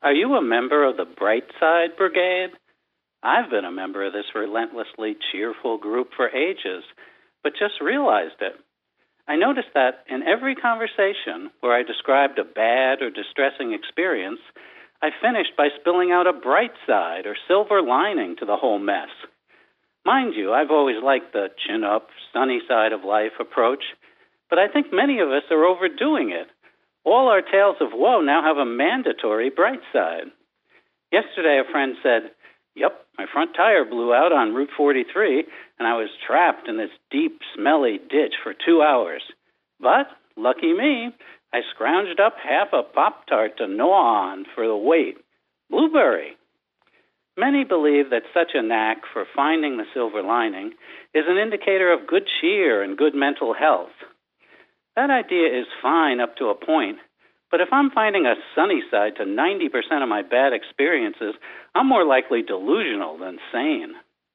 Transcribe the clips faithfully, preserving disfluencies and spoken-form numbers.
Are you a member of the Bright Side Brigade? I've been a member of this relentlessly cheerful group for ages, but just realized it. I noticed that in every conversation where I described a bad or distressing experience, I finished by spilling out a bright side or silver lining to the whole mess. Mind you, I've always liked the chin-up, sunny side of life approach, but I think many of us are overdoing it. All our tales of woe now have a mandatory bright side. Yesterday, a friend said, "Yep, my front tire blew out on Route forty-three, and I was trapped in this deep, smelly ditch for two hours. But, lucky me, I scrounged up half a Pop-Tart to gnaw on for the wait. Blueberry." Many believe that such a knack for finding the silver lining is an indicator of good cheer and good mental health. That idea is fine up to a point, but if I'm finding a sunny side to ninety percent of my bad experiences, I'm more likely delusional than sane.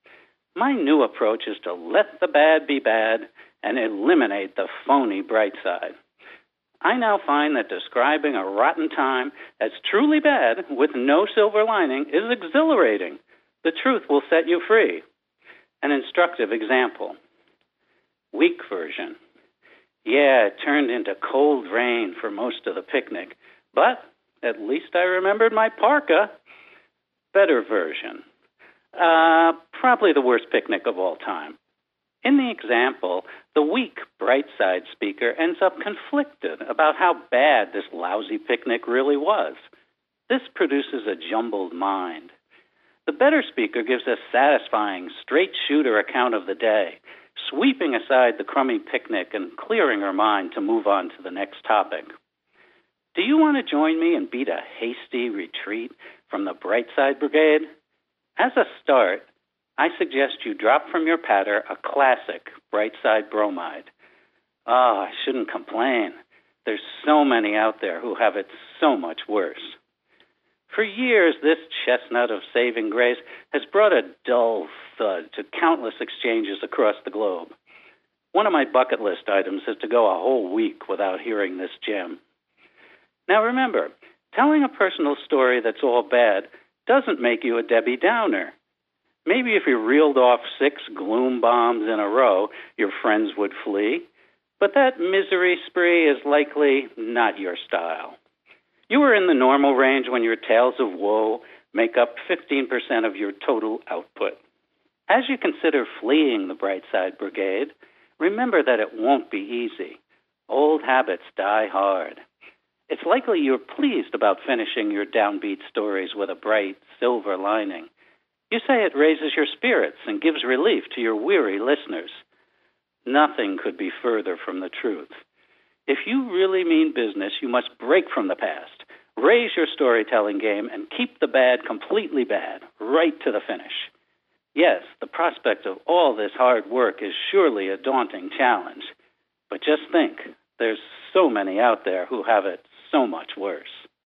My new approach is to let the bad be bad and eliminate the phony bright side. I now find that describing a rotten time as truly bad with no silver lining is exhilarating. The truth will set you free. An instructive example. Weak version. Yeah, it turned into cold rain for most of the picnic, but at least I remembered my parka. Better version. Uh, probably the worst picnic of all time. In the example, the weak bright side speaker ends up conflicted about how bad this lousy picnic really was. This produces a jumbled mind. The better speaker gives a satisfying, straight-shooter account of the day, sweeping aside the crummy picnic and clearing her mind to move on to the next topic. Do you want to join me and beat a hasty retreat from the Bright Side Brigade? As a start, I suggest you drop from your patter a classic Bright Side bromide. Ah, oh, I shouldn't complain. There's so many out there who have it so much worse. For years, this chestnut of saving grace has brought a dull thud to countless exchanges across the globe. One of my bucket list items is to go a whole week without hearing this gem. Now remember, telling a personal story that's all bad doesn't make you a Debbie Downer. Maybe if you reeled off six gloom bombs in a row, your friends would flee, but that misery spree is likely not your style. You are in the normal range when your tales of woe make up fifteen percent of your total output. As you consider fleeing the Bright Side Brigade, remember that it won't be easy. Old habits die hard. It's likely you're pleased about finishing your downbeat stories with a bright silver lining. You say it raises your spirits and gives relief to your weary listeners. Nothing could be further from the truth. If you really mean business, you must break from the past, raise your storytelling game, and keep the bad completely bad, right to the finish. Yes, the prospect of all this hard work is surely a daunting challenge. But just think, there's so many out there who have it so much worse.